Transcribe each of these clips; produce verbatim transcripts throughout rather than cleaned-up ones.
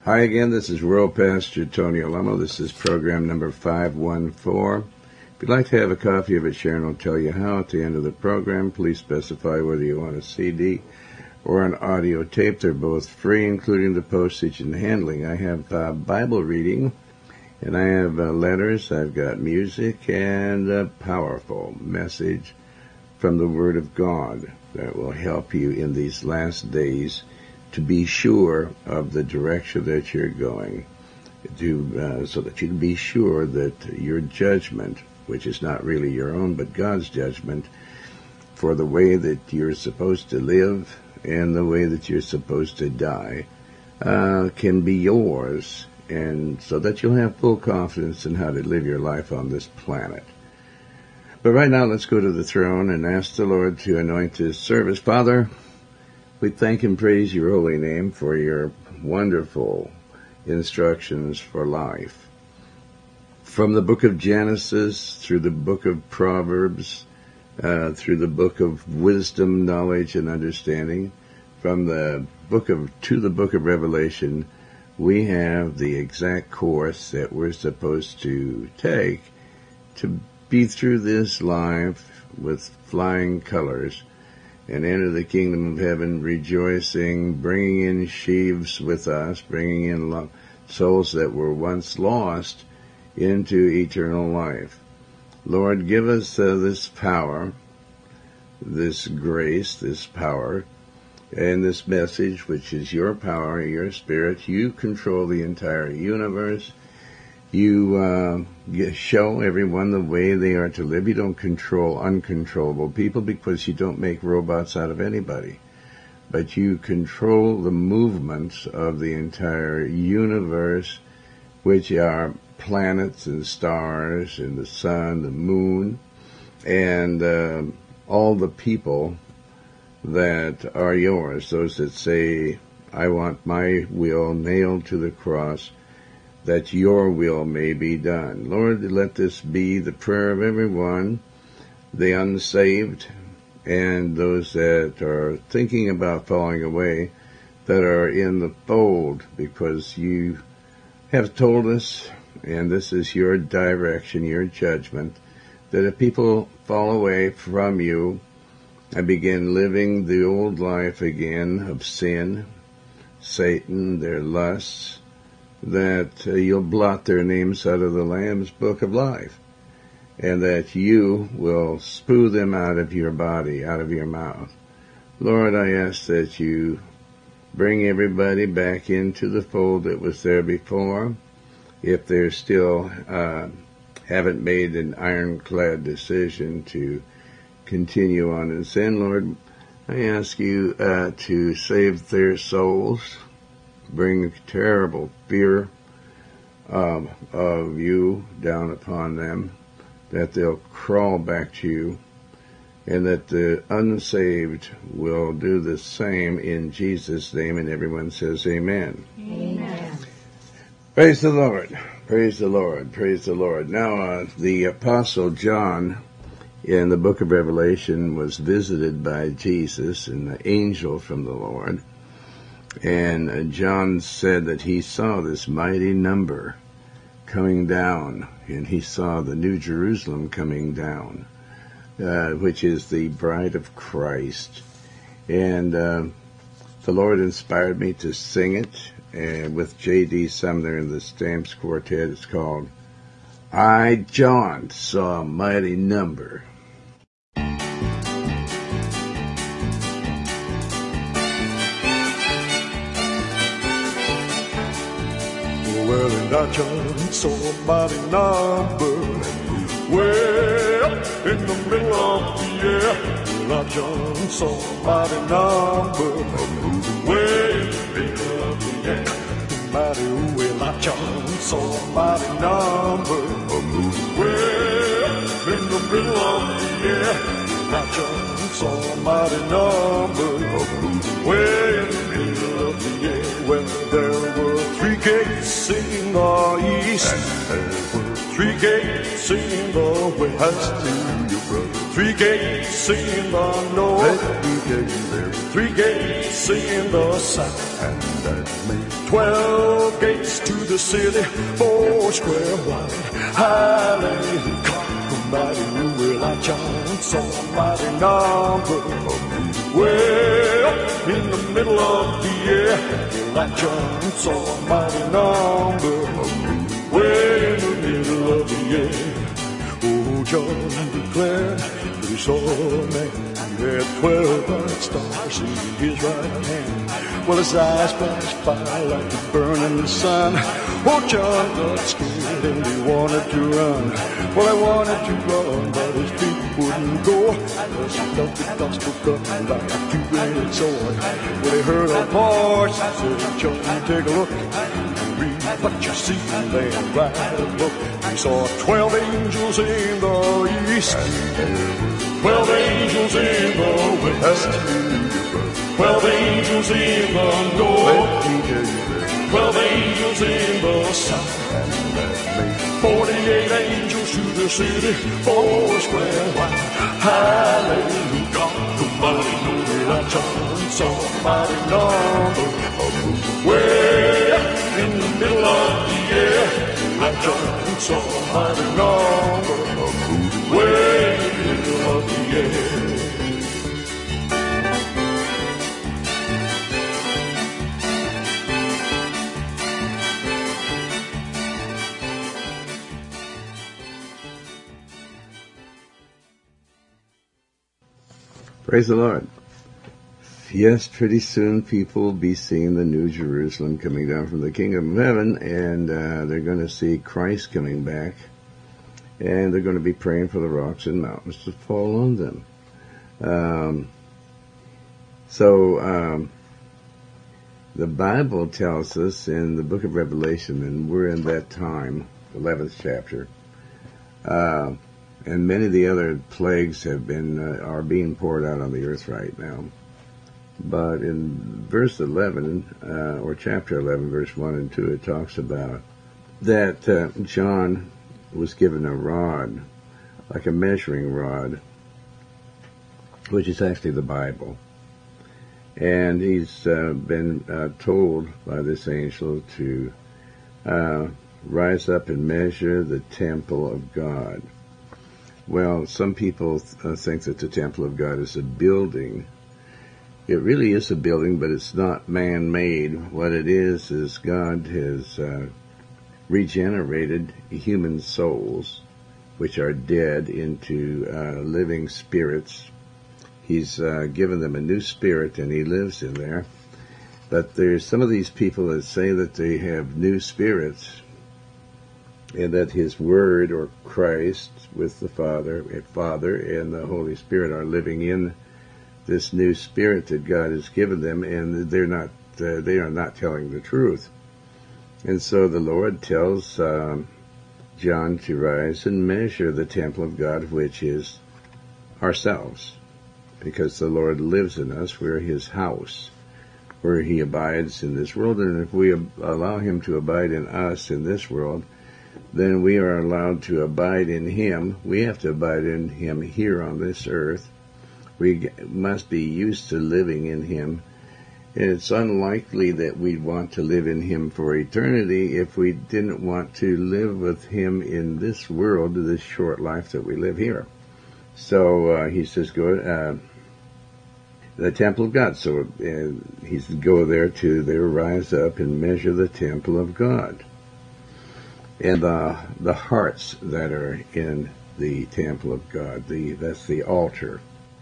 Hi again, this is World Pastor Tony Alamo. This is program number five one four. If you'd like to have a copy of it, Sharon will tell you how at the end of the program. Please specify whether you want a C D or an audio tape. They're both free, including the postage and handling. I have uh, Bible reading, and I have uh, letters. I've got music and a powerful message from the Word of God that will help you in these last days to be sure of the direction that you're going, to uh, so that you can be sure that your judgment, which is not really your own but God's judgment, for the way that you're supposed to live and the way that you're supposed to die, uh, can be yours, and so that you'll have full confidence in how to live your life on this planet. But right now, let's go to the throne and ask the Lord to anoint His service. Father, we thank and praise your holy name for your wonderful instructions for life. From the book of Genesis through the book of Proverbs, uh, through the book of wisdom, knowledge, and understanding, from the book of to the book of Revelation, we have the exact course that we're supposed to take to be through this life with flying colors and enter the kingdom of heaven rejoicing, bringing in sheaves with us, bringing in lo- souls that were once lost into eternal life. Lord, give us uh, this power, this grace, this power, and this message, which is your power, your spirit. You control the entire universe. You uh, show everyone the way they are to live. You don't control uncontrollable people because you don't make robots out of anybody. But you control the movements of the entire universe, which are planets and stars and the sun, the moon, and uh, all the people that are yours. Those that say, I want my will nailed to the cross, that your will may be done. Lord, let this be the prayer of everyone, the unsaved, and those that are thinking about falling away, that are in the fold, because you have told us, and this is your direction, your judgment, that if people fall away from you and begin living the old life again of sin, Satan, their lusts, that uh, you'll blot their names out of the Lamb's book of life, and that you will spew them out of your body, out of your mouth. Lord, I ask that you bring everybody back into the fold that was there before, if they're still uh, haven't made an ironclad decision to continue on in sin. Lord, I ask you uh, to save their souls, bring terrible fear um, of you down upon them, that they'll crawl back to you, and that the unsaved will do the same in Jesus' name. And everyone says amen. Amen. Praise the Lord. Praise the Lord. Praise the Lord. Now, uh, the Apostle John in the book of Revelation was visited by Jesus, an angel from the Lord. And John said that he saw this mighty number coming down, and he saw the New Jerusalem coming down, uh, which is the bride of Christ. And uh, the Lord inspired me to sing it uh, with J D Sumner and the Stamps Quartet. It's called, I, John, Saw a Mighty Number. Well, and I just saw a mighty number way up in the middle of the air. Well, I just saw a mighty number way in the middle of the air. Mighty well, I just saw a mighty number way up in the middle of the air. I just saw a mighty number way in the middle of the air. When there were three gates in the east, and there were three gates in the west. Hallelujah, brother. Three gates in the north, three gates in the south, and that made twelve race to the city, four square wide. Hallelujah, mighty Will I chance on mighty number. Way up in the middle of the air, Will I chance on mighty number. Way in the middle of the air. Oh, John declared that he saw a man who had twelve bright stars in his right hand. Well, his eyes flashed by like the burning sun. Oh, John got scared and he wanted to run. Well, he wanted to run, but his feet wouldn't go, because he felt the gospel coming like a two-bladed sword. Well, he heard a voice that said, John, take a look and read what you see, and then write a book. He saw twelve angels in the east, twelve angels in the west, twelve angels in the north, twelve angels in the south, forty-eight angels to the city, four square wide. Hallelujah, somebody know that I chant somebody number. Way up in the middle of the air, I chant somebody number. Way in the middle of the air. Praise the Lord. Yes, pretty soon people will be seeing the New Jerusalem coming down from the kingdom of heaven, and uh, they're going to see Christ coming back, and they're going to be praying for the rocks and mountains to fall on them. Um, so um, the Bible tells us in the book of Revelation, and we're in that time, eleventh chapter, uh, and many of the other plagues have been uh, are being poured out on the earth right now. But in verse eleven, uh, or chapter eleven, verse one and two, it talks about that uh, John was given a rod, like a measuring rod, which is actually the Bible. And he's uh, been uh, told by this angel to uh, rise up and measure the temple of God. Well, some people th- uh, think that the temple of God is a building. It really is a building, but it's not man-made. What it is is God has uh, regenerated human souls, which are dead, into uh, living spirits. He's uh, given them a new spirit, and he lives in there. But there's some of these people that say that they have new spirits, and that his Word, or Christ, with the Father, and Father and the Holy Spirit are living in this new spirit that God has given them, and they're not uh, they are not telling the truth. And so the Lord tells um, John to rise and measure the temple of God, which is ourselves, because the Lord lives in us. We're his house, where he abides in this world, and if we allow him to abide in us in this world, then we are allowed to abide in him. We have to abide in him here on this earth. We must be used to living in him. And it's unlikely that we'd want to live in him for eternity if we didn't want to live with him in this world, this short life that we live here. So uh, he says, go uh, the temple of God. So uh, he says, go there to there, rise up and measure the temple of God. And the the hearts that are in the temple of God, the that's the altar.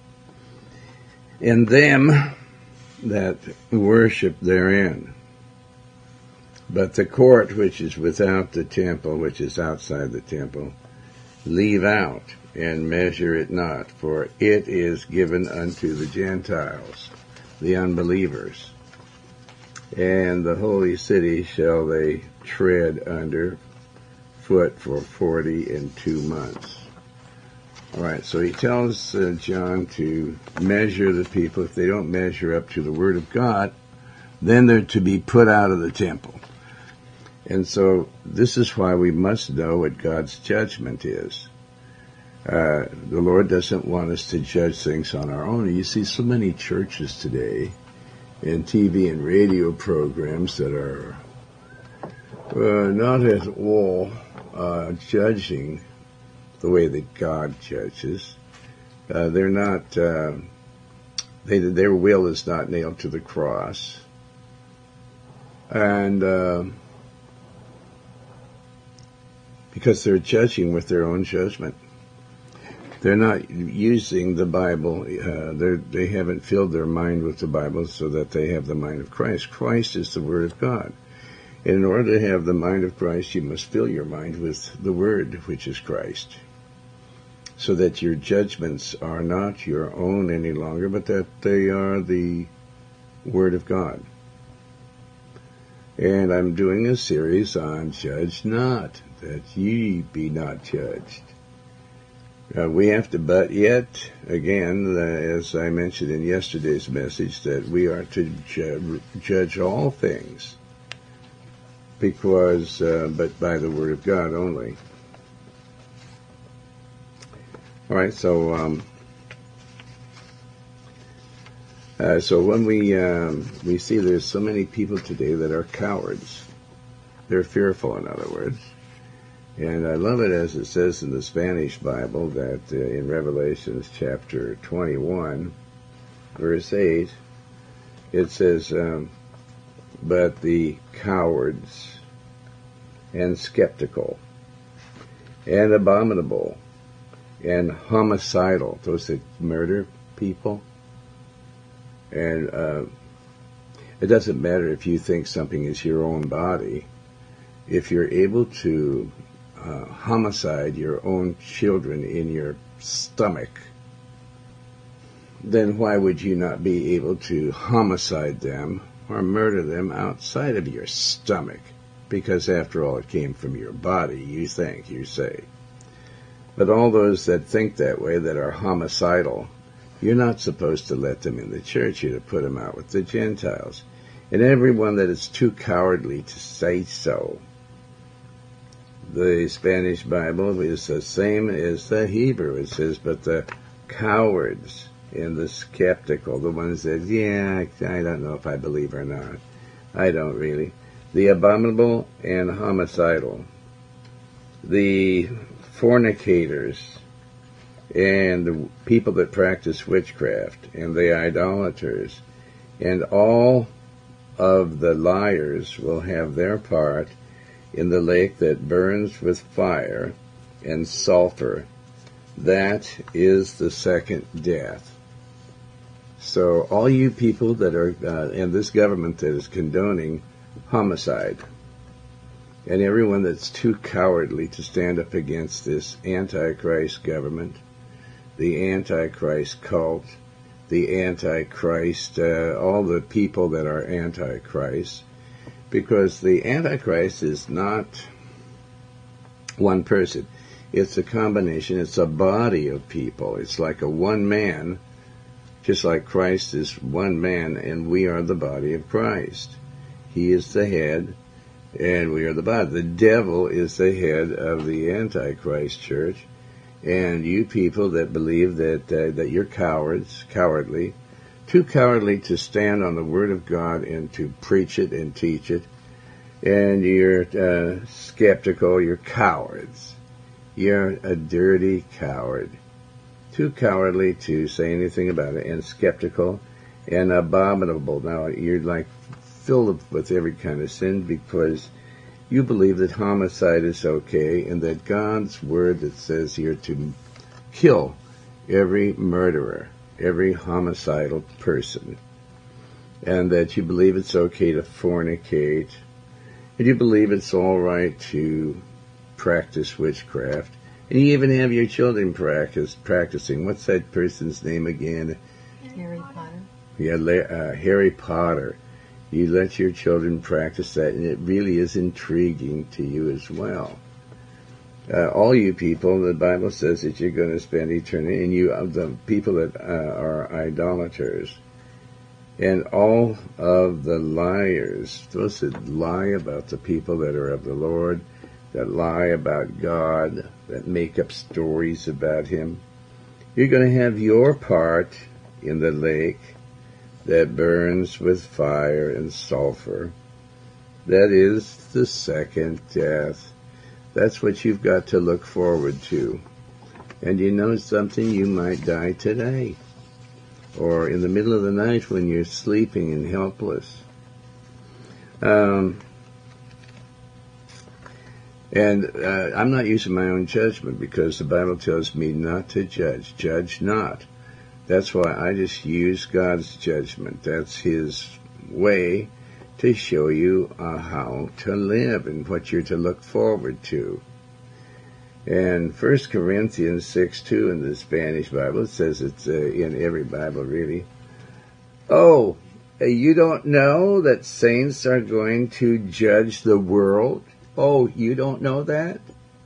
And them that worship therein. But the court which is without the temple, which is outside the temple, leave out and measure it not, for it is given unto the Gentiles, the unbelievers. And the holy city shall they tread under foot for forty and two months. All right, so he tells uh, John to measure the people. If they don't measure up to the Word of God, then they're to be put out of the temple. And so this is why we must know what God's judgment is. Uh, the Lord doesn't want us to judge things on our own. You see so many churches today and T V and radio programs that are Uh, not at all uh, judging the way that God judges. Uh, they're not, uh, they, their will is not nailed to the cross. And uh, because they're judging with their own judgment. They're not using the Bible. Uh, they haven't filled their mind with the Bible so that they have the mind of Christ. Christ is the Word of God. And in order to have the mind of Christ, you must fill your mind with the Word, which is Christ, so that your judgments are not your own any longer, but that they are the Word of God. And I'm doing a series on Judge Not, that ye be not judged. Uh, we have to, but yet, again, uh, as I mentioned in yesterday's message, that we are to ju- judge all things, because, uh, but by the Word of God only. All right, so, um, uh, so when we um, we see there's so many people today that are cowards, they're fearful, in other words. And I love it as it says in the Spanish Bible that uh, in Revelations chapter twenty-one, verse eight, it says, um, but the cowards and skeptical and abominable and homicidal, those that murder people. And uh, it doesn't matter if you think something is your own body. If you're able to Uh, homicide your own children in your stomach, then why would you not be able to homicide them or murder them outside of your stomach? Because after all, it came from your body, you think, you say. But all those that think that way, that are homicidal, you're not supposed to let them in the church. You're to put them out with the Gentiles. And everyone that is too cowardly to say so. The Spanish Bible is the same as the Hebrew. It says, but the cowards and the skeptical, the ones that, yeah, I don't know if I believe or not. I don't really. The abominable and homicidal. The fornicators and the people that practice witchcraft and the idolaters and all of the liars will have their part in the lake that burns with fire and sulfur. That is the second death. So all you people that are, uh, and this government that is condoning homicide, and everyone that's too cowardly to stand up against this Antichrist government, the Antichrist cult, the Antichrist, uh, all the people that are Antichrist, because the Antichrist is not one person. It's a combination. It's a body of people. It's like a one man, just like Christ is one man, and we are the body of Christ. He is the head, and we are the body. The devil is the head of the Antichrist church, and you people that believe that uh, that you're cowards, cowardly, too cowardly to stand on the Word of God and to preach it and teach it, and you're uh, skeptical, you're cowards. You're a dirty coward. Too cowardly to say anything about it, and skeptical and abominable. Now, you're like filled with every kind of sin because you believe that homicide is okay and that God's Word that says here to kill every murderer, every homicidal person, and that you believe it's okay to fornicate, and you believe it's all right to practice witchcraft, and you even have your children practice practicing. What's that person's name again? Harry Potter. Yeah, uh, Harry Potter. You let your children practice that, and it really is intriguing to you as well. Uh, all you people, the Bible says that you're going to spend eternity, and you, of the people that uh, are idolaters, and all of the liars, those that lie about the people that are of the Lord, that lie about God, that make up stories about Him, you're going to have your part in the lake that burns with fire and sulfur. That is the second death. That's what you've got to look forward to. And you know something? You might die today. Or in the middle of the night when you're sleeping and helpless. Um, and uh, I'm not using my own judgment because the Bible tells me not to judge. Judge not. That's why I just use God's judgment. That's His way to show you uh, how to live and what you're to look forward to. And First Corinthians six two in the Spanish Bible, it says it's uh, in every Bible really. Oh, you don't know that saints are going to judge the world? Oh, you don't know that?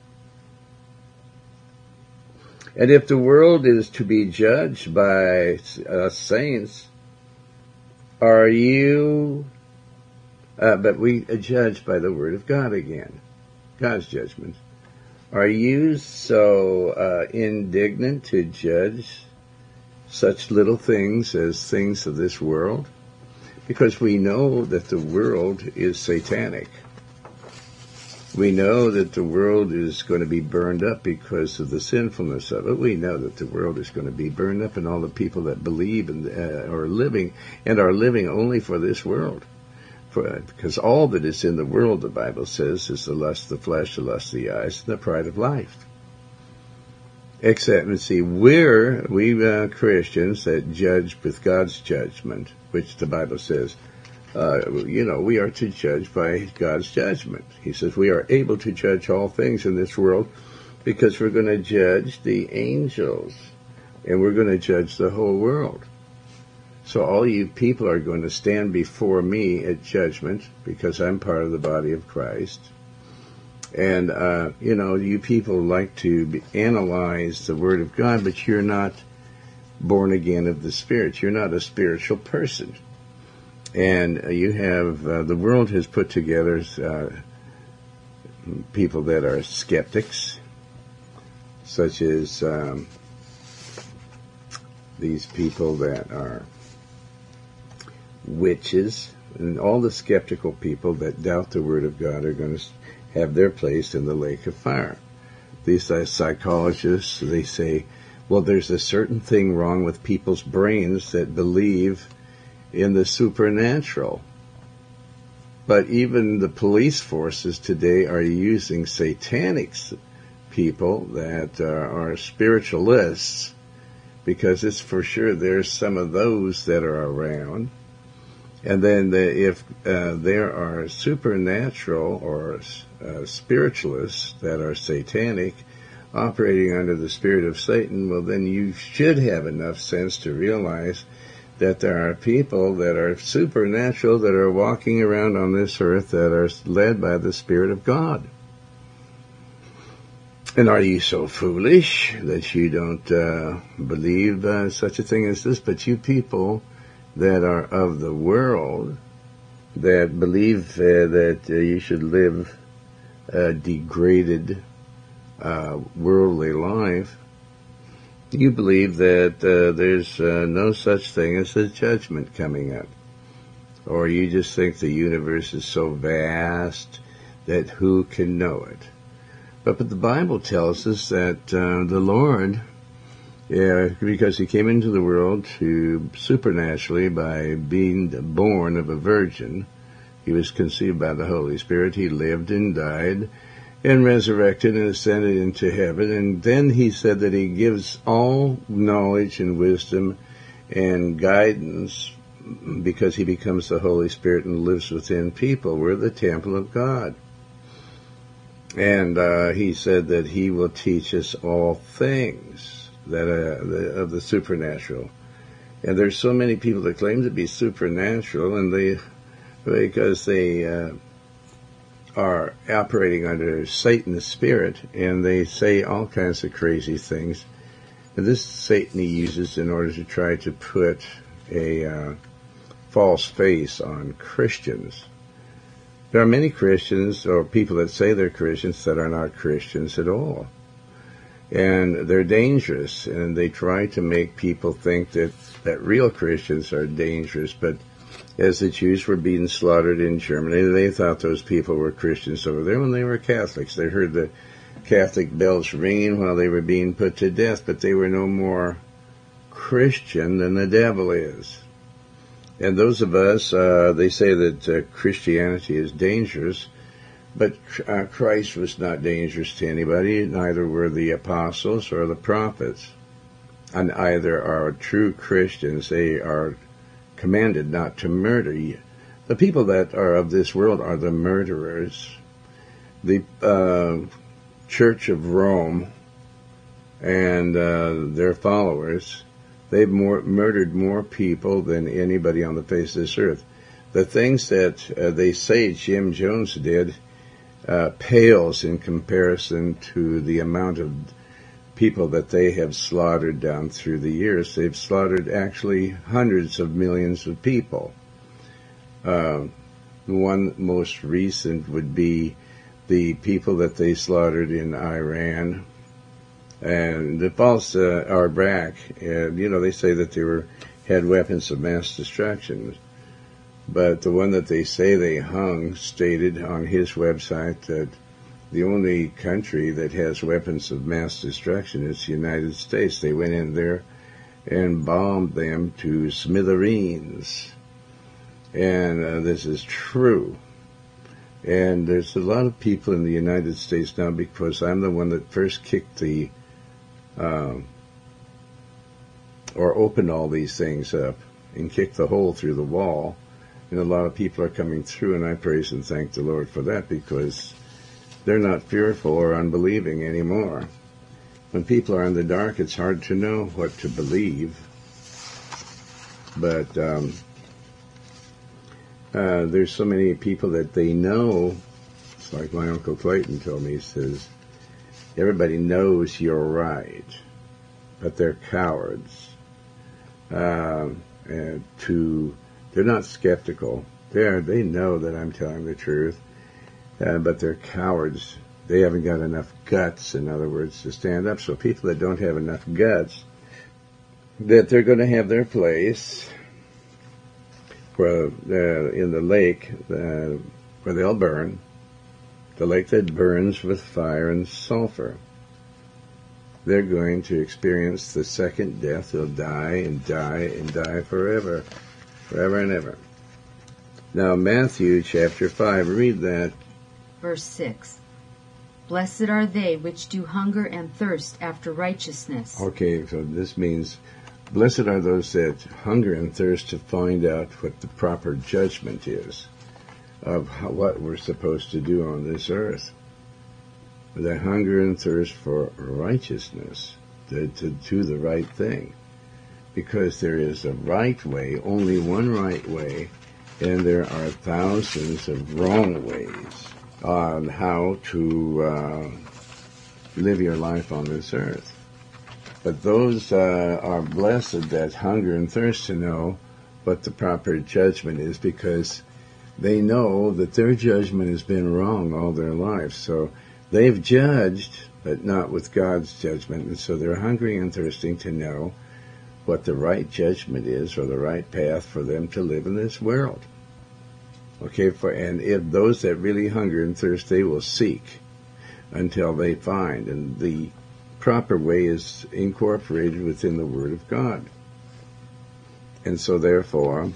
And if the world is to be judged by uh, saints, are you... Uh, but we judge by the Word of God again, God's judgment. Are you so uh, indignant to judge such little things as things of this world? Because we know that the world is satanic. We know that the world is going to be burned up because of the sinfulness of it. We know that the world is going to be burned up, and all the people that believe and uh, are living and are living only for this world. For, because all that is in the world, the Bible says, is the lust of the flesh, the lust of the eyes, and the pride of life. Except, and see, we're, we uh, Christians that judge with God's judgment, which the Bible says, uh, you know, we are to judge by God's judgment. He says we are able to judge all things in this world because we're going to judge the angels, and we're going to judge the whole world. So all you people are going to stand before me at judgment because I'm part of the body of Christ. And, uh, you know, you people like to be, analyze the Word of God, but you're not born again of the Spirit. You're not a spiritual person. And uh, you have, uh, the world has put together uh, people that are skeptics, such as um, these people that are witches, and all the skeptical people that doubt the Word of God are going to have their place in the lake of fire. These uh, psychologists, they say, well, there's a certain thing wrong with people's brains that believe in the supernatural. But even the police forces today are using satanic people that uh, are spiritualists, because it's for sure there's some of those that are around. And then the, if uh, there are supernatural or uh, spiritualists that are satanic, operating under the spirit of Satan, well, then you should have enough sense to realize that there are people that are supernatural that are walking around on this earth that are led by the Spirit of God. And are you so foolish that you don't uh, believe uh, such a thing as this? But you people that are of the world, that believe uh, that uh, you should live a degraded uh, worldly life, you believe that uh, there's uh, no such thing as a judgment coming up. Or you just think the universe is so vast that who can know it? But, but the Bible tells us that uh, the Lord, yeah, because he came into the world to supernaturally by being born of a virgin. He was conceived by the Holy Spirit. He lived and died and resurrected and ascended into heaven. And then he said that he gives all knowledge and wisdom and guidance because he becomes the Holy Spirit and lives within people. We're the temple of God. And uh, he said that he will teach us all things that uh, the, of the supernatural. And there's so many people that claim to be supernatural, and they, because they uh, are operating under Satan's spirit, and they say all kinds of crazy things. And this Satan he uses in order to try to put a uh, false face on Christians. There are many Christians, or people that say they're Christians, that are not Christians at all. And they're dangerous, and they try to make people think that, that real Christians are dangerous. But as the Jews were being slaughtered in Germany, they thought those people were Christians over there when they were Catholics. They heard the Catholic bells ringing while they were being put to death, but they were no more Christian than the devil is. And those of us, uh, they say that uh, Christianity is dangerous, but uh, Christ was not dangerous to anybody. Neither were the apostles or the prophets. And either are true Christians. They are commanded not to murder. The people that are of this world are the murderers. The uh, Church of Rome and uh, their followers, they've more, murdered more people than anybody on the face of this earth. The things that uh, they say Jim Jones did uh, pales in comparison to the amount of people that they have slaughtered down through the years. They've slaughtered actually hundreds of millions of people. Uh, the one most recent would be the people that they slaughtered in Iran and the false uh, Iraq. And, you know, they say that they were had weapons of mass destruction. But the one that they say they hung stated on his website that the only country that has weapons of mass destruction is the United States. They went in there and bombed them to smithereens. And uh, this is true. And there's a lot of people in the United States now, because I'm the one that first kicked the, uh, or opened all these things up and kicked the hole through the wall. And a lot of people are coming through, and I praise and thank the Lord for that, because they're not fearful or unbelieving anymore. When people are in the dark, it's hard to know what to believe. But um, uh, there's so many people that they know. It's like my Uncle Clayton told me. He says, everybody knows you're right, but they're cowards. Uh, and to they're not skeptical. They're, they know that I'm telling the truth. Uh, but they're cowards. They haven't got enough guts, in other words, to stand up. So people that don't have enough guts, that they're going to have their place where, uh, in the lake uh, where they'll burn, the lake that burns with fire and sulfur. They're going to experience the second death. They'll die and die and die forever, forever and ever. Now, Matthew chapter five, read that. Verse six. Blessed are they which do hunger and thirst after righteousness. Okay, so this means, blessed are those that hunger and thirst to find out what the proper judgment is of how, what we're supposed to do on this earth. That hunger and thirst for righteousness, to, to do the right thing. Because there is a right way, only one right way, and there are thousands of wrong ways on how to uh, live your life on this earth. But those uh, are blessed that hunger and thirst to know what the proper judgment is, because they know that their judgment has been wrong all their life. So they've judged, but not with God's judgment, and so they're hungry and thirsting to know what the right judgment is, or the right path for them to live in this world. Okay, for and if those that really hunger and thirst, they will seek until they find, and the proper way is incorporated within the Word of God. And so therefore,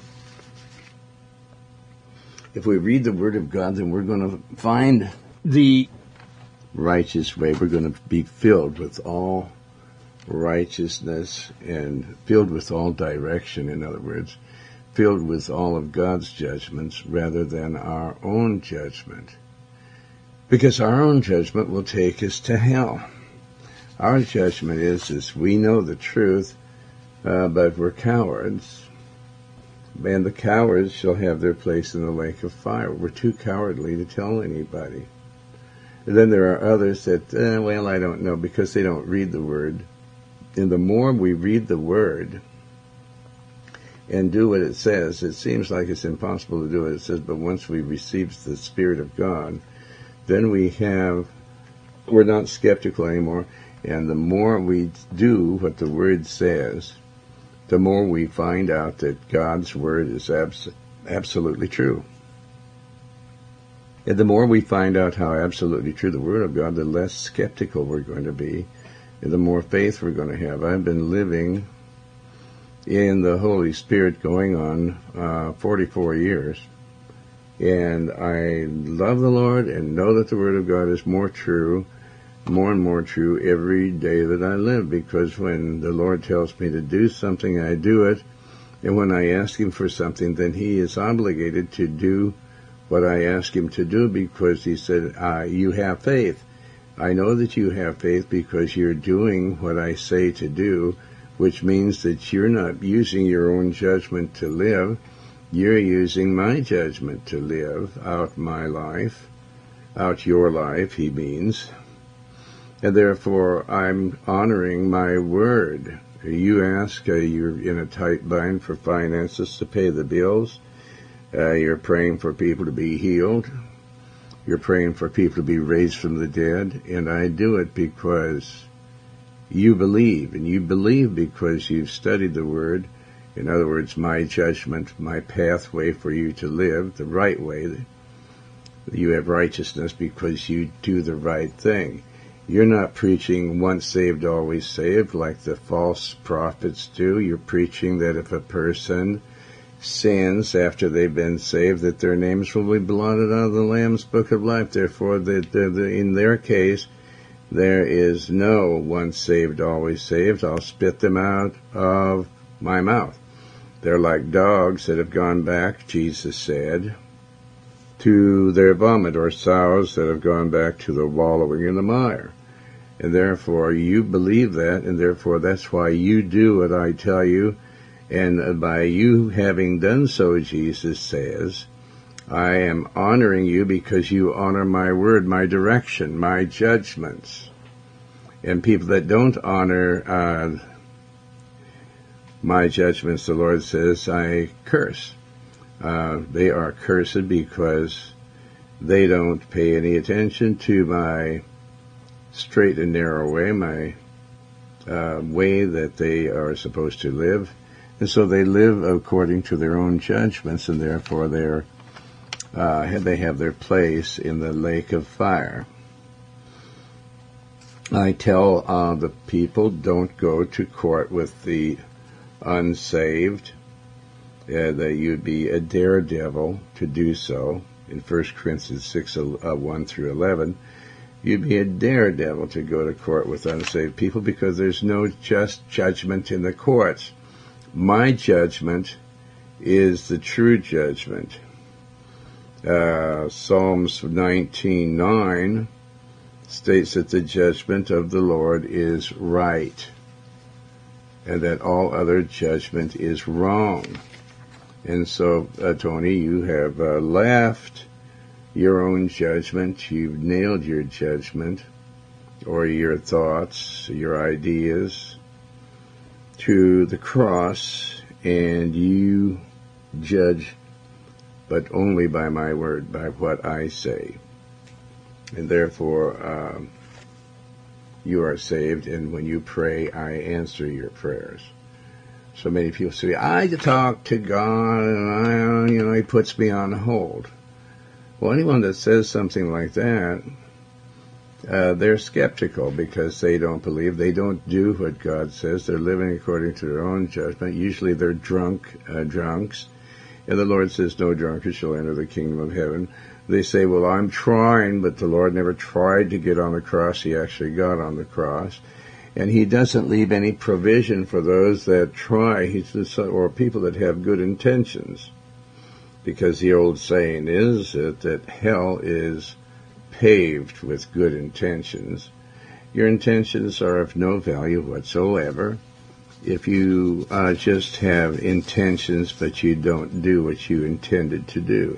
if we read the Word of God, then we're going to find the righteous way. We're going to be filled with all righteousness and filled with all direction, in other words, filled with all of God's judgments rather than our own judgment. Because our own judgment will take us to hell. Our judgment is, is we know the truth, uh, but we're cowards. And the cowards shall have their place in the lake of fire. We're too cowardly to tell anybody. And then there are others that, eh, well, I don't know, because they don't read the Word. And the more we read the Word and do what it says, it seems like it's impossible to do what it says, but once we receive the Spirit of God, then we have, we're not skeptical anymore, and the more we do what the Word says, the more we find out that God's Word is abs- absolutely true. And the more we find out how absolutely true the Word of God, the less skeptical we're going to be, and the more faith we're going to have. I've been living in the Holy Spirit going on uh, forty-four years, and I love the Lord and know that the Word of God is more true, more and more true every day that I live, because when the Lord tells me to do something, I do it, and when I ask Him for something, then He is obligated to do what I ask Him to do, because He said, uh, you have faith. I know that you have faith because you're doing what I say to do, which means that you're not using your own judgment to live. You're using my judgment to live out my life, out your life, He means. And therefore, I'm honoring my word. You ask, uh, you're in a tight bind for finances to pay the bills. Uh, you're praying for people to be healed. You're praying for people to be raised from the dead. And I do it because you believe. And you believe because you've studied the Word. In other words, my judgment, my pathway for you to live the right way. You have righteousness because you do the right thing. You're not preaching once saved, always saved like the false prophets do. You're preaching that if a person sins after they've been saved, that their names will be blotted out of the Lamb's Book of Life. Therefore, that in their case, there is no once saved, always saved. I'll spit them out of my mouth. They're like dogs that have gone back, Jesus said, to their vomit, or sows that have gone back to the wallowing in the mire. And therefore, you believe that, and therefore that's why you do what I tell you. And by you having done so, Jesus says, I am honoring you because you honor my word, my direction, my judgments. And people that don't honor uh, my judgments, the Lord says, I curse. Uh, they are cursed because they don't pay any attention to my straight and narrow way, my uh, way that they are supposed to live. And so they live according to their own judgments, and therefore they're, uh, they have their place in the lake of fire. I tell uh, the people, don't go to court with the unsaved, uh, that you'd be a daredevil to do so. In First Corinthians six, uh, one through eleven, you'd be a daredevil to go to court with unsaved people because there's no just judgment in the courts. My judgment is the true judgment. Uh, Psalms nineteen nine states that the judgment of the Lord is right, and that all other judgment is wrong. And so, uh, Tony, you have uh, left your own judgment. You've nailed your judgment, or your thoughts, your ideas, to the cross, and you judge, but only by my word, by what I say. And therefore, um, you are saved, and when you pray, I answer your prayers. So many people say, I talk to God, and I, you know, He puts me on hold. Well, anyone that says something like that, Uh, they're skeptical because they don't believe. They don't do what God says. They're living according to their own judgment. Usually they're drunk, uh, drunks. And the Lord says, no drunkard shall enter the kingdom of heaven. They say, well, I'm trying, but the Lord never tried to get on the cross. He actually got on the cross. And He doesn't leave any provision for those that try, He's, or people that have good intentions. Because the old saying is that, that hell is paved with good intentions. Your intentions are of no value whatsoever if you uh, just have intentions but you don't do what you intended to do.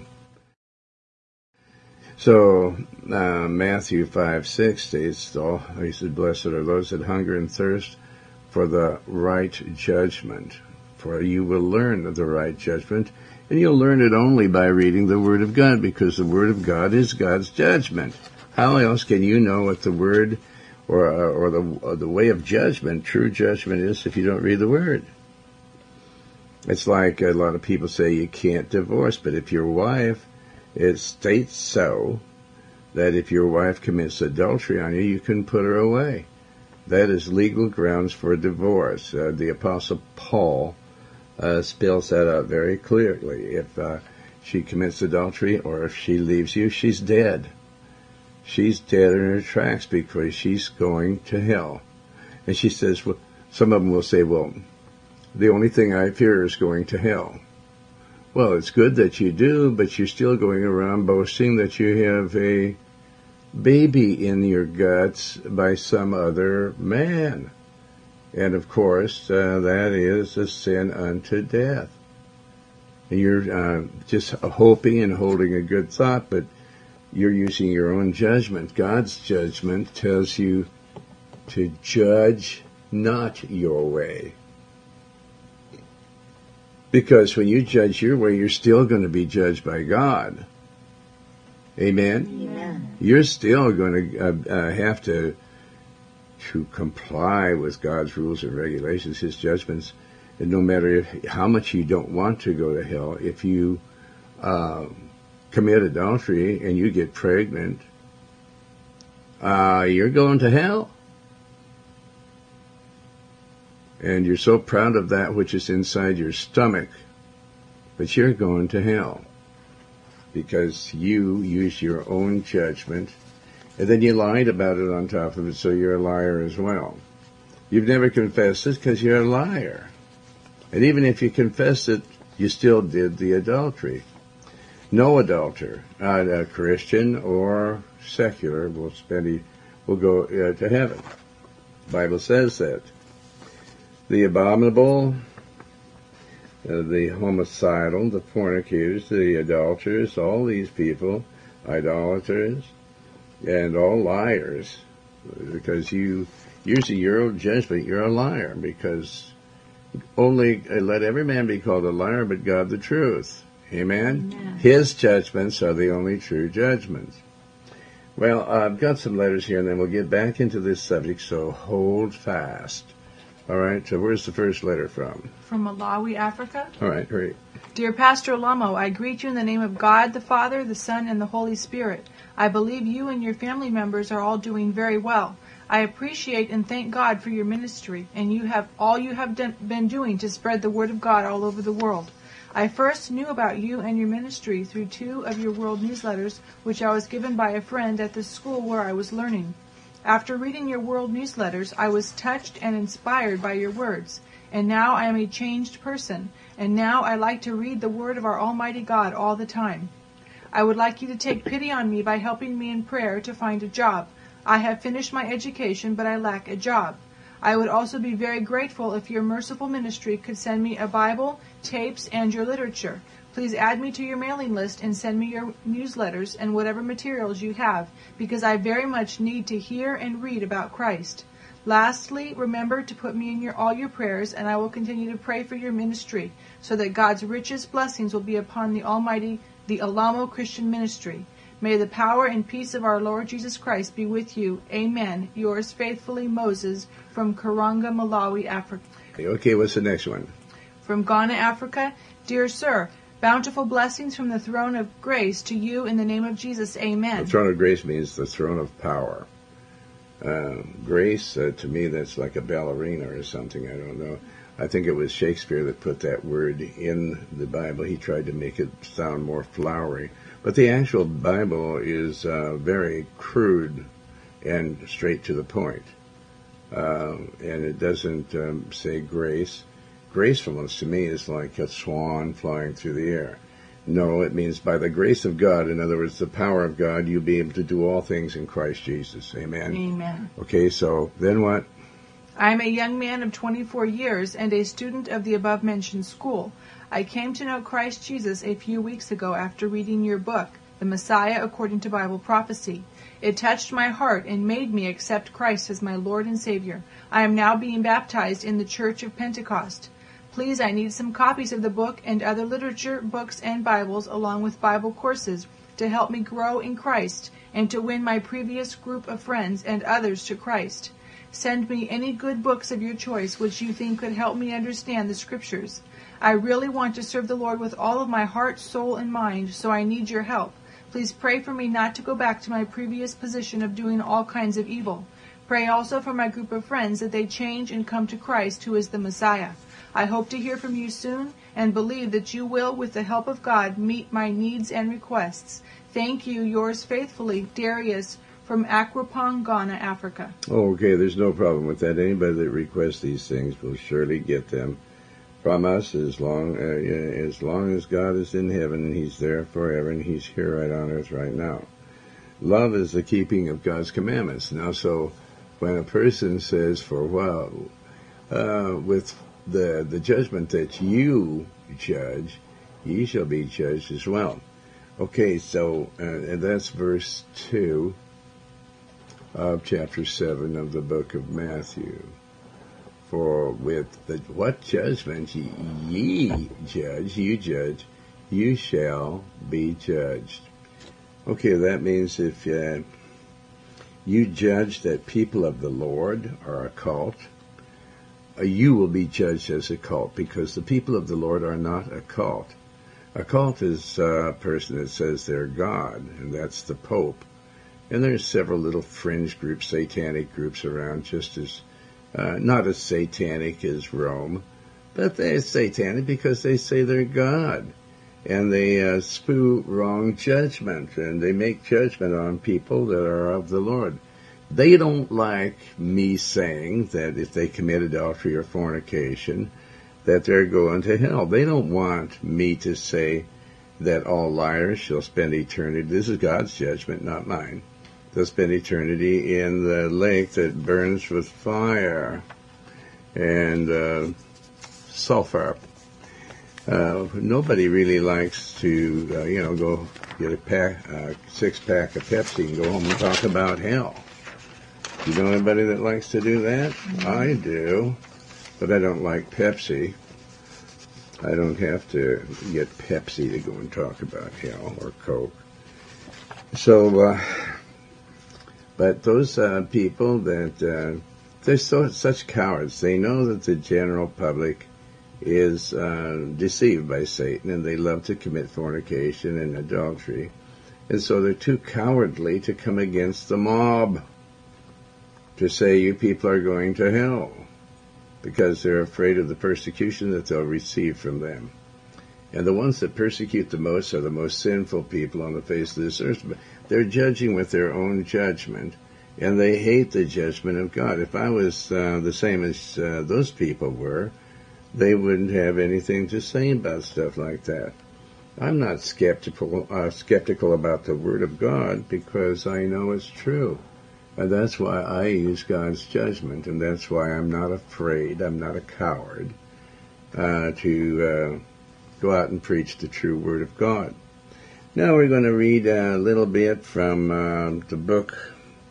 So uh, Matthew five six states, though, He said, blessed are those that hunger and thirst for the right judgment, for you will learn the right judgment. And you'll learn it only by reading the Word of God, because the Word of God is God's judgment. How else can you know what the Word or uh, or the or the way of judgment, true judgment, is if you don't read the Word? It's like a lot of people say you can't divorce, but if your wife, it states so, that if your wife commits adultery on you, you can put her away. That is legal grounds for divorce. Uh, the Apostle Paul uh, spells that out very clearly. If uh, she commits adultery or if she leaves you, she's dead. She's dead in her tracks because she's going to hell. And she says, well, some of them will say, well, the only thing I fear is going to hell. Well, it's good that you do, but you're still going around boasting that you have a baby in your guts by some other man. And of course, uh, that is a sin unto death. And you're uh, just hoping and holding a good thought, but you're using your own judgment. God's judgment tells you to judge not your way. Because when you judge your way, you're still going to be judged by God. Amen? Amen. You're still going to uh, uh, have to to comply with God's rules and regulations, His judgments. And no matter if, how much you don't want to go to hell, if you uh, commit adultery and you get pregnant, uh, you're going to hell. And you're so proud of that which is inside your stomach, but you're going to hell because you used your own judgment, and then you lied about it on top of it, so you're a liar as well. You've never confessed it because you're a liar. And even if you confessed it, you still did the adultery. No adulterer, uh, a Christian or secular, will spend, will go uh, to heaven. The Bible says that. The abominable, uh, the homicidal, the fornicators, the adulterers, all these people, idolaters, and all liars, because you, using your own judgment, you're a liar, because only uh, let every man be called a liar, but God the truth. Amen? Amen. His judgments are the only true judgments. Well, uh, I've got some letters here, and then we'll get back into this subject, so hold fast. All right, so where's the first letter from? From Malawi, Africa. All right, great. Dear Pastor Lamo, I greet you in the name of God, the Father, the Son, and the Holy Spirit. I believe you and your family members are all doing very well. I appreciate and thank God for your ministry, and you have all you have done, been doing to spread the word of God all over the world. I first knew about you and your ministry through two of your world newsletters, which I was given by a friend at the school where I was learning. After reading your world newsletters, I was touched and inspired by your words, and now I am a changed person, and now I like to read the word of our Almighty God all the time. I would like you to take pity on me by helping me in prayer to find a job. I have finished my education, but I lack a job. I would also be very grateful if your merciful ministry could send me a Bible, tapes, and your literature. Please add me to your mailing list and send me your newsletters and whatever materials you have, because I very much need to hear and read about Christ. Lastly, remember to put me in your all your prayers, and I will continue to pray for your ministry, so that God's richest blessings will be upon the Almighty, the Alamo Christian Ministry. May the power and peace of our Lord Jesus Christ be with you. Amen. Yours faithfully, Moses, from Karanga, Malawi, Africa. Okay, what's the next one? From Ghana, Africa. Dear Sir, bountiful blessings from the throne of grace to you in the name of Jesus. Amen. The throne of grace means the throne of power. Uh, grace, uh, to me, that's like a ballerina or something. I don't know. I think it was Shakespeare that put that word in the Bible. He tried to make it sound more flowery. But the actual Bible is uh, very crude and straight to the point. Uh, and it doesn't um, say grace. Gracefulness to me is like a swan flying through the air. No, it means by the grace of God, in other words, the power of God, you'll be able to do all things in Christ Jesus. Amen? Amen. Okay, so then what? I am a young man of twenty-four years and a student of the above-mentioned school. I came to know Christ Jesus a few weeks ago after reading your book, The Messiah According to Bible Prophecy. It touched my heart and made me accept Christ as my Lord and Savior. I am now being baptized in the Church of Pentecost. Please, I need some copies of the book and other literature, books, and Bibles, along with Bible courses, to help me grow in Christ and to win my previous group of friends and others to Christ. Send me any good books of your choice which you think could help me understand the Scriptures. I really want to serve the Lord with all of my heart, soul, and mind, so I need your help. Please pray for me not to go back to my previous position of doing all kinds of evil. Pray also for my group of friends that they change and come to Christ, who is the Messiah. I hope to hear from you soon and believe that you will, with the help of God, meet my needs and requests. Thank you, yours faithfully, Darius, from Akwapong, Ghana, Africa. Oh, okay, there's no problem with that. Anybody that requests these things will surely get them from us as long, uh, as long as God is in heaven and he's there forever and he's here right on earth right now. Love is the keeping of God's commandments. Now, so when a person says, for a while, uh, with the, the judgment that you judge, ye shall be judged as well. Okay, so uh, and that's verse two of chapter seven of the book of Matthew. For with the, what judgment ye, ye judge, you judge, you shall be judged. Okay, that means if uh, you judge that people of the Lord are a cult, uh, you will be judged as a cult, because the people of the Lord are not a cult. A cult is a person that says they're God, and that's the Pope. And there's several little fringe groups, satanic groups around, just as Uh, not as satanic as Rome, but they're satanic because they say they're God. And they uh, spew wrong judgment, and they make judgment on people that are of the Lord. They don't like me saying that if they commit adultery or fornication, that they're going to hell. They don't want me to say that all liars shall spend eternity. This is God's judgment, not mine. They'll spend eternity in the lake that burns with fire and uh, sulfur. Uh, nobody really likes to, uh, you know, go get a pack, uh, six-pack of Pepsi and go home and talk about hell. You know anybody that likes to do that? Mm-hmm. I do, but I don't like Pepsi. I don't have to get Pepsi to go and talk about hell or Coke. So, uh, but those uh, people that, uh, they're so, such cowards. They know that the general public is uh, deceived by Satan, and they love to commit fornication and adultery. And so they're too cowardly to come against the mob, to say you people are going to hell, because they're afraid of the persecution that they'll receive from them. And the ones that persecute the most are the most sinful people on the face of this earth. They're judging with their own judgment, and they hate the judgment of God. If I was uh, the same as uh, those people were, they wouldn't have anything to say about stuff like that. I'm not skeptical, uh, skeptical about the Word of God, because I know it's true. And that's why I use God's judgment, and that's why I'm not afraid, I'm not a coward, uh, to uh, go out and preach the true Word of God. Now we're going to read a little bit from uh, the book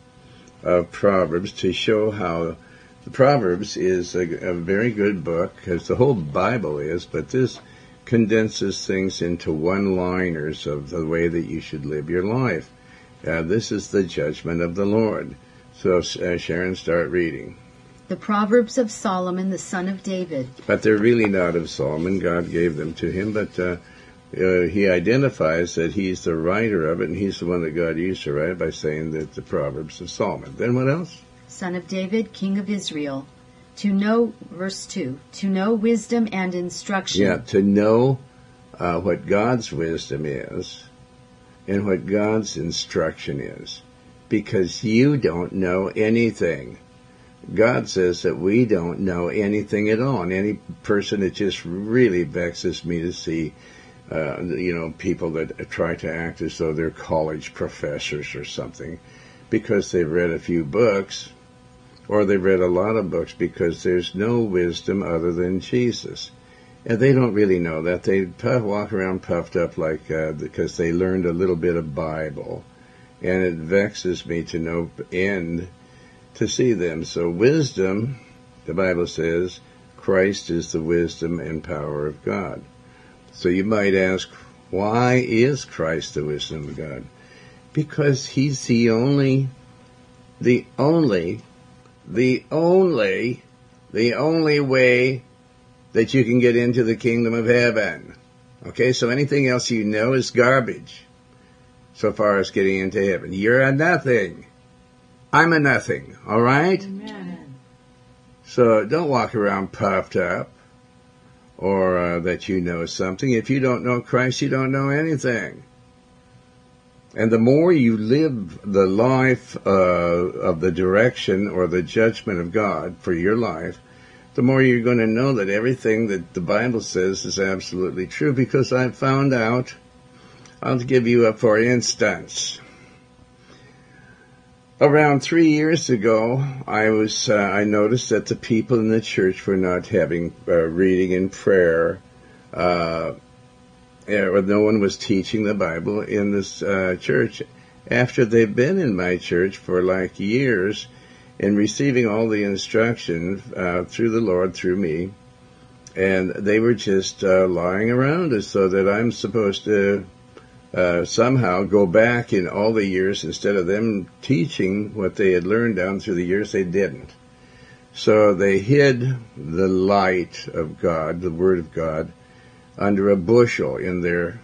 of Proverbs to show how the Proverbs is a, a very good book, as the whole Bible is, but this condenses things into one-liners of the way that you should live your life. Uh, this is the judgment of the Lord. So, uh, Sharon, start reading. The Proverbs of Solomon, the son of David. But they're really not of Solomon. God gave them to him, but uh, uh, he identifies that he's the writer of it, and he's the one that God used to write it by saying that the Proverbs of Solomon. Then what else? Son of David, king of Israel. To know, verse two, to know wisdom and instruction. Yeah, to know uh, what God's wisdom is and what God's instruction is, because you don't know anything. God says that we don't know anything at all, and any person, it just really vexes me to see, uh, you know, people that try to act as though they're college professors or something, because they've read a few books, or they've read a lot of books, because there's no wisdom other than Jesus. And they don't really know that. They puff, walk around puffed up like, uh, because they learned a little bit of Bible. And it vexes me to no end to see them. So wisdom, the Bible says, Christ is the wisdom and power of God. So you might ask, why is Christ the wisdom of God? Because he's the only, the only, the only, the only way that you can get into the kingdom of heaven. Okay, so anything else you know is garbage so far as getting into heaven. You're a nothing. I'm a nothing, all right? Amen. So don't walk around puffed up or uh, that you know something. If you don't know Christ, you don't know anything. And the more you live the life uh, of the direction or the judgment of God for your life, the more you're going to know that everything that the Bible says is absolutely true, because I've found out. I'll give you a for instance. Around three years ago, I was uh, I noticed that the people in the church were not having uh, reading and prayer. Uh, or no one was teaching the Bible in this uh, church after they've been in my church for like years and receiving all the instruction uh, through the Lord, through me. And they were just uh, lying around as though that I'm supposed to uh, somehow go back in all the years. Instead of them teaching what they had learned down through the years, they didn't. So they hid the light of God, the Word of God, under a bushel in their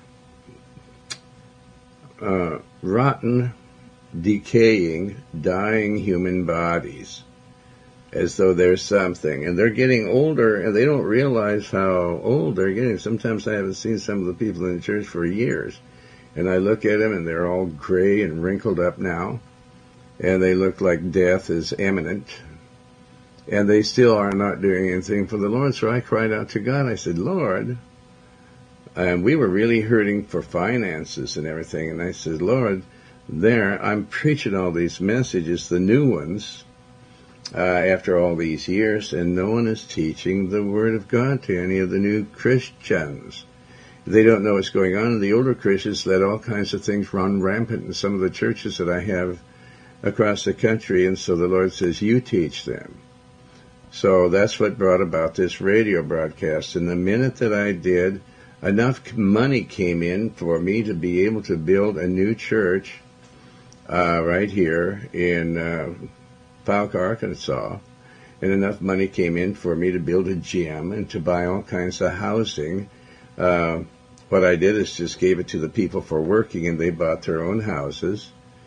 uh, rotten, decaying, dying human bodies, as though there's something. And they're getting older, and they don't realize how old they're getting. Sometimes I haven't seen some of the people in the church for years, and I look at them, and they're all gray and wrinkled up now, and they look like death is imminent, and they still are not doing anything for the Lord. So I cried out to God. I said, Lord, and we were really hurting for finances and everything. And I said, Lord, there, I'm preaching all these messages, the new ones, uh, after all these years, and no one is teaching the Word of God to any of the new Christians. They don't know what's going on. The older Christians let all kinds of things run rampant in some of the churches that I have across the country. And so the Lord says, you teach them. So that's what brought about this radio broadcast. And the minute that I did, enough money came in for me to be able to build a new church uh, right here in uh, Falk, Arkansas, and enough money came in for me to build a gym and to buy all kinds of housing. Uh, what I did is just gave it to the people for working, and they bought their own houses.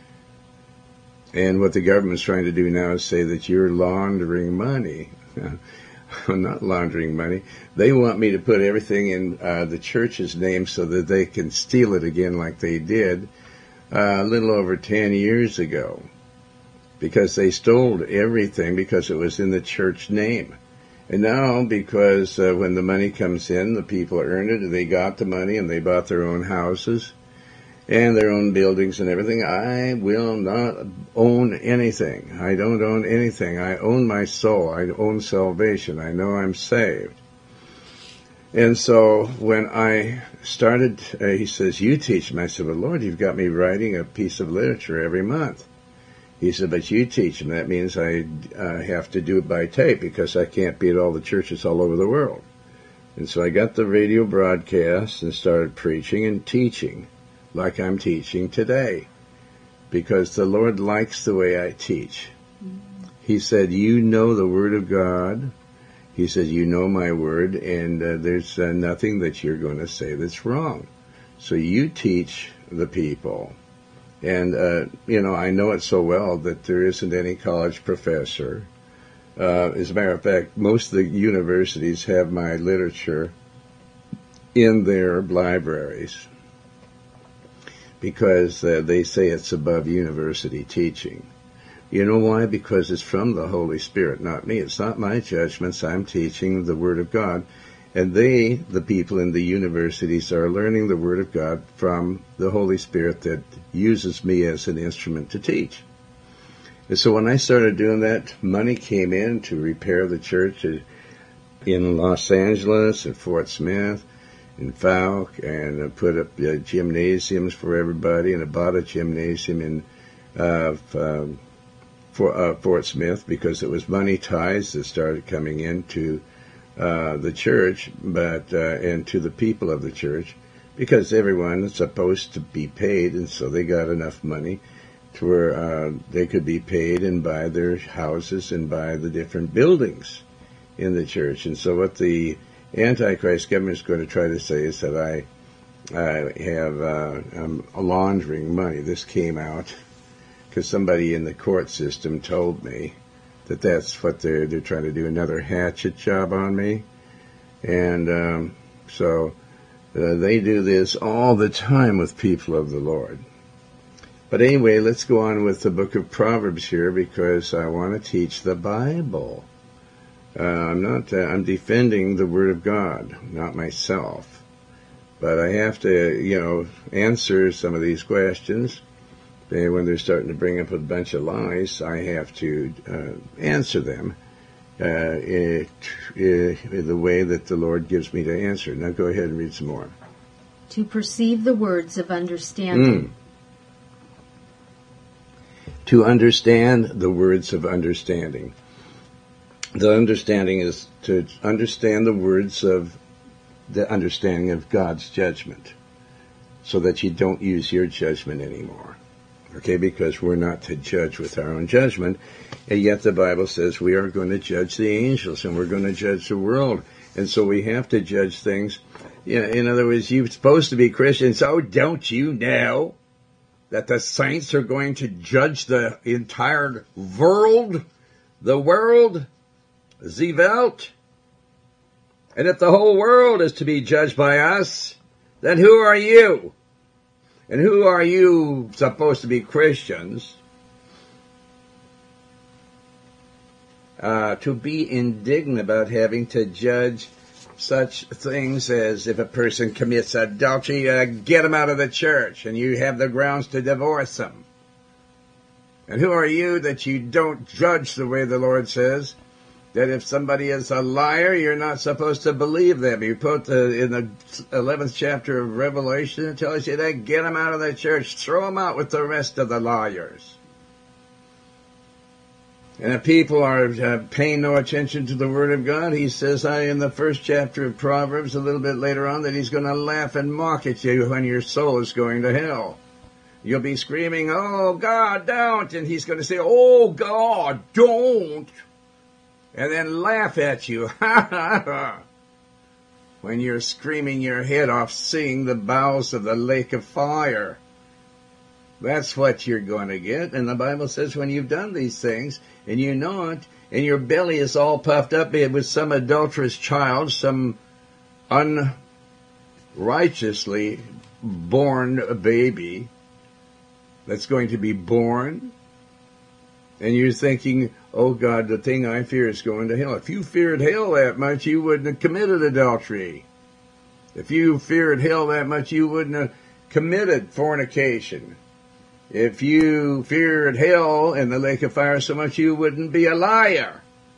And what the government's trying to do now is say that you're laundering money. I'm not laundering money. They want me to put everything in uh, the church's name so that they can steal it again like they did uh, a little over ten years ago, because they stole everything because it was in the church name. And now, because uh, when the money comes in, the people earned it, and they got the money, and they bought their own houses and their own buildings and everything, I will not own anything. I don't own anything. I own my soul. I own salvation. I know I'm saved. And so when I started, uh, he says, you teach them. I said, well, Lord, you've got me writing a piece of literature every month. He said, but you teach them. That means I uh, have to do it by tape because I can't be at all the churches all over the world. And so I got the radio broadcast and started preaching and teaching like I'm teaching today, because the Lord likes the way I teach. Mm-hmm. He said, you know the Word of God. He said, you know my Word, and uh, there's uh, nothing that you're going to say that's wrong. So you teach the people. And, uh, you know, I know it so well that there isn't any college professor. Uh, as a matter of fact, most of the universities have my literature in their libraries, because uh, they say it's above university teaching. You know why? Because it's from the Holy Spirit, not me. It's not my judgments. I'm teaching the Word of God. And they, the people in the universities, are learning the Word of God from the Holy Spirit that uses me as an instrument to teach. And so when I started doing that, money came in to repair the church in Los Angeles and Fort Smith, in Falk, and I put up uh, gymnasiums for everybody, and I bought a gymnasium in uh, um, for, uh, Fort Smith, because it was money ties that started coming into uh, the church, but uh, and to the people of the church, because everyone is supposed to be paid, and so they got enough money to where uh, they could be paid and buy their houses and buy the different buildings in the church. And so what the Antichrist government is going to try to say is that I I have uh, I'm laundering money. This came out because somebody in the court system told me that that's what they're they're trying to do, another hatchet job on me, and um, so uh, they do this all the time with people of the Lord. But anyway, let's go on with the book of Proverbs here because I want to teach the Bible. Uh, I'm not uh, I'm defending the Word of God, not myself. But I have to, you know, answer some of these questions. And when they're starting to bring up a bunch of lies, I have to uh, answer them uh, it, it, the way that the Lord gives me to answer. Now go ahead and read some more. To perceive the words of understanding. Mm. To understand the words of understanding. The understanding is to understand the words of the understanding of God's judgment, so that you don't use your judgment anymore. Okay, because we're not to judge with our own judgment, and yet the Bible says we are going to judge the angels, and we're going to judge the world, and so we have to judge things. Yeah, in other words, you're supposed to be Christians, so don't you know that the saints are going to judge the entire world? The world? The Welt? And if the whole world is to be judged by us, then who are you? And who are you supposed to be Christians? Uh, to be indignant about having to judge such things as if a person commits adultery, uh, get him out of the church, and you have the grounds to divorce him. And who are you that you don't judge the way the Lord says? That if somebody is a liar, you're not supposed to believe them. You put the, in the eleventh chapter of Revelation, it tells you that get them out of the church, throw them out with the rest of the liars. And if people are uh, paying no attention to the Word of God, he says I, in the first chapter of Proverbs, a little bit later on, that he's going to laugh and mock at you when your soul is going to hell. You'll be screaming, oh, God, don't. And he's going to say, oh, God, don't. And then laugh at you, ha ha ha, when you're screaming your head off, seeing the bowels of the lake of fire. That's what you're going to get. And the Bible says when you've done these things, and you know it, and your belly is all puffed up with some adulterous child, some unrighteously born baby that's going to be born, and you're thinking, oh, God, the thing I fear is going to hell. If you feared hell that much, you wouldn't have committed adultery. If you feared hell that much, you wouldn't have committed fornication. If you feared hell and the lake of fire so much, you wouldn't be a liar.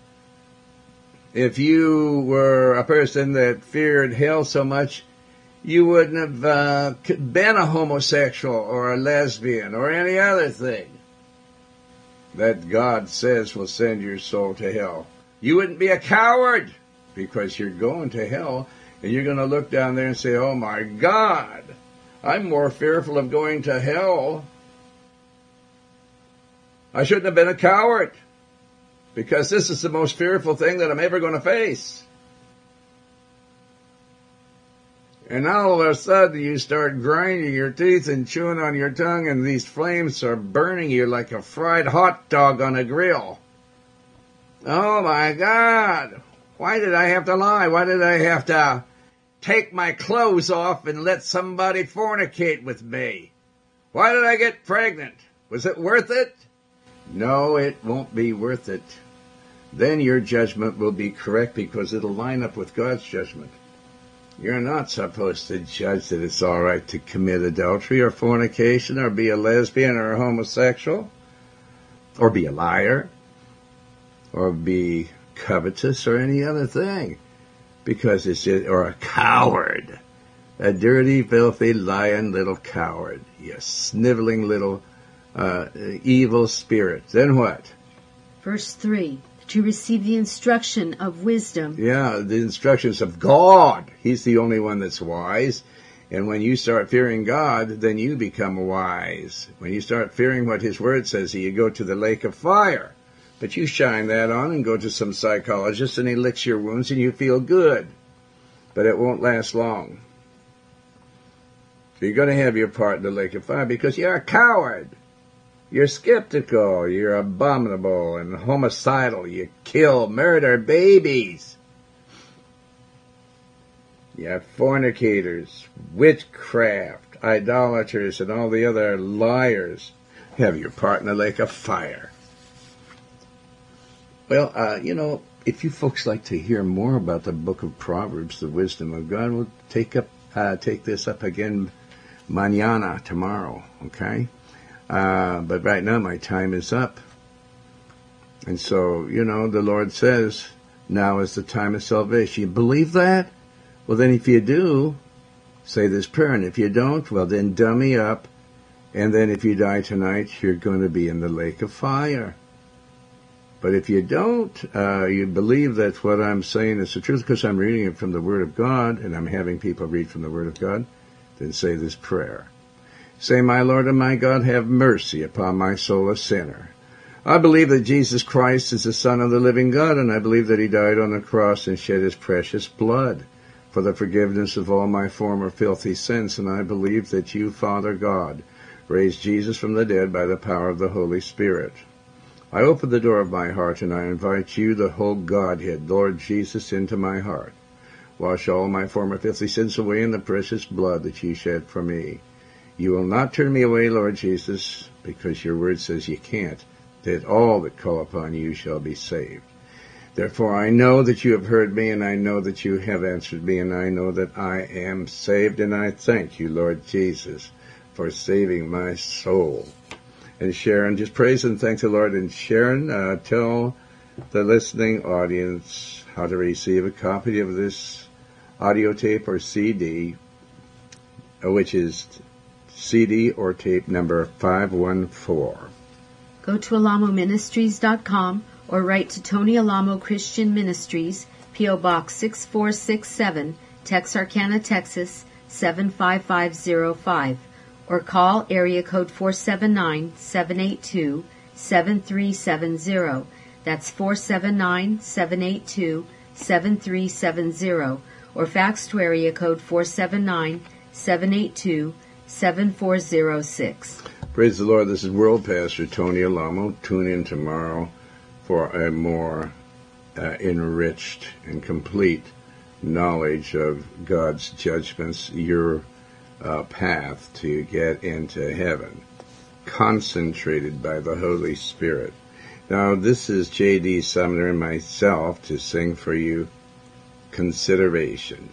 If you were a person that feared hell so much, you wouldn't have uh, been a homosexual or a lesbian or any other thing that God says will send your soul to hell. You wouldn't be a coward because you're going to hell, and you're going to look down there and say, oh my God, I'm more fearful of going to hell. I shouldn't have been a coward because this is the most fearful thing that I'm ever going to face. And now all of a sudden you start grinding your teeth and chewing on your tongue, and these flames are burning you like a fried hot dog on a grill. Oh my God! Why did I have to lie? Why did I have to take my clothes off and let somebody fornicate with me? Why did I get pregnant? Was it worth it? No, it won't be worth it. Then your judgment will be correct because it'll line up with God's judgment. You're not supposed to judge that it's all right to commit adultery or fornication or be a lesbian or a homosexual or be a liar or be covetous or any other thing because it's just, or a coward, a dirty, filthy, lying little coward, you sniveling little uh, evil spirit. Then what? Verse three. To receive the instruction of wisdom. Yeah, the instructions of God. He's the only one that's wise. And when you start fearing God, then you become wise. When you start fearing what His Word says, you go to the lake of fire. But you shine that on and go to some psychologist and he licks your wounds and you feel good. but it won't last long. So you're going to have your part in the lake of fire because you're a coward. You're skeptical. You're abominable and homicidal. You kill, murder babies. You have fornicators, witchcraft, idolaters, and all the other liars. Have your part in the lake of fire. Well, uh, you know, if you folks like to hear more about the book of Proverbs, the wisdom of God, we'll take up uh, take this up again mañana, tomorrow, okay? Uh, but right now my time is up. And so, you know, the Lord says, now is the time of salvation. You believe that? Well, then if you do, say this prayer. And if you don't, well, then dummy up. And then if you die tonight, you're going to be in the lake of fire. But if you don't, uh, you believe that what I'm saying is the truth because I'm reading it from the Word of God and I'm having people read from the Word of God, then say this prayer. Say, my Lord and my God, have mercy upon my soul, a sinner. I believe that Jesus Christ is the Son of the living God, and I believe that He died on the cross and shed His precious blood for the forgiveness of all my former filthy sins, and I believe that you, Father God, raised Jesus from the dead by the power of the Holy Spirit. I open the door of my heart, and I invite you, the whole Godhead, Lord Jesus, into my heart. Wash all my former filthy sins away in the precious blood that you shed for me. You will not turn me away, Lord Jesus, because your word says you can't, that all that call upon you shall be saved. Therefore I know that you have heard me, and I know that you have answered me, and I know that I am saved, and I thank you, Lord Jesus, for saving my soul. And Sharon, just praise and thank the Lord. And Sharon, uh, tell the listening audience how to receive a copy of this audio tape or C D, which is C D or tape number five one four. Go to alamo ministries dot com or write to Tony Alamo Christian Ministries, P O Box six four six seven, Texarkana, Texas seven five five zero five, or call area code four seven nine, seven eight two, seven three seven zero. That's four seven nine, seven eight two, seven three seven zero, or fax to area code four seven nine, seven eight two, seven four zero six. Praise the Lord. This is World Pastor Tony Alamo. Tune in tomorrow for a more uh, enriched and complete knowledge of God's judgments, your uh, path to get into heaven, concentrated by the Holy Spirit. Now, this is J D. Sumner and myself to sing for you Consideration.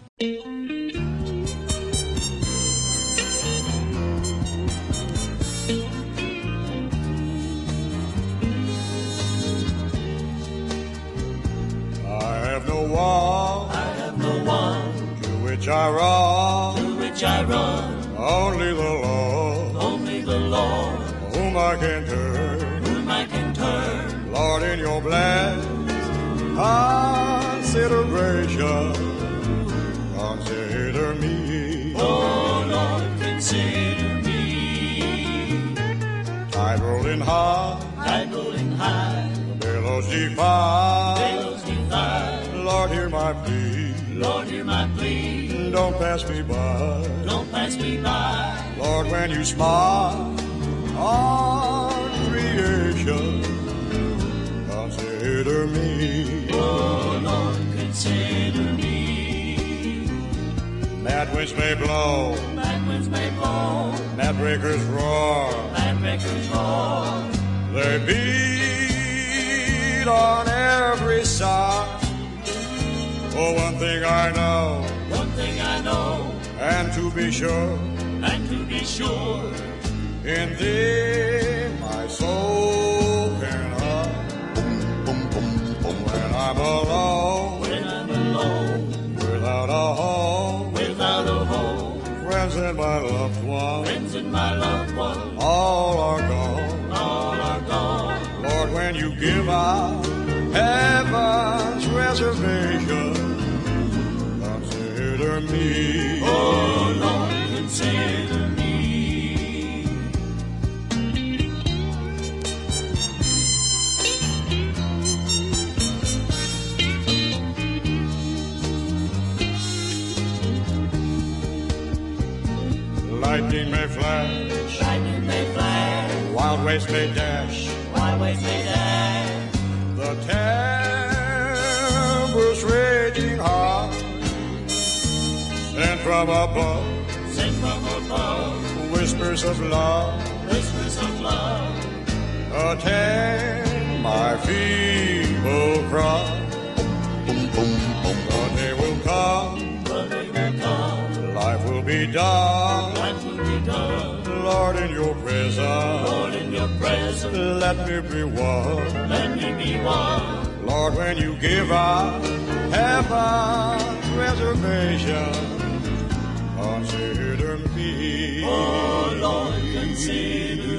I run, to which I run, only the Lord, only the Lord, whom I can turn, whom I can turn. Lord, in your blessed consideration, consider me, oh Lord, consider me. Tide rolling high, tide rolling high, billows defy, billows defy. Lord, hear my plea, Lord, hear my plea. Don't pass me by. Don't pass me by. Lord, when you smile on creation, consider me. Oh, Lord, consider me. Mad winds may blow. Mad winds may blow. Mad breakers roar. Mad breakers roar. They beat on every side. Oh, one thing I know, one thing I know, and to be sure, and to be sure, in Thee my soul can hide. When I'm alone, when I'm alone, without a home, without a home, friends and my loved ones, friends and my loved ones, all are gone, all are gone. Lord, when you give out heaven's reservation, consider me. Oh, Lord, consider me. flash, lightning may flash, wild waves may dash, wild waves may dash. the tempest raging high, and from above, Sing from above, whispers of love, whispers of love. attend my feeble cry. The day will come, The day will come, life will be done. life will be done. Lord, in your presence, Lord, in your presence, let me be one. let me be one. Lord, when you give us heaven's reservation, consider me. Oh, Lord, consider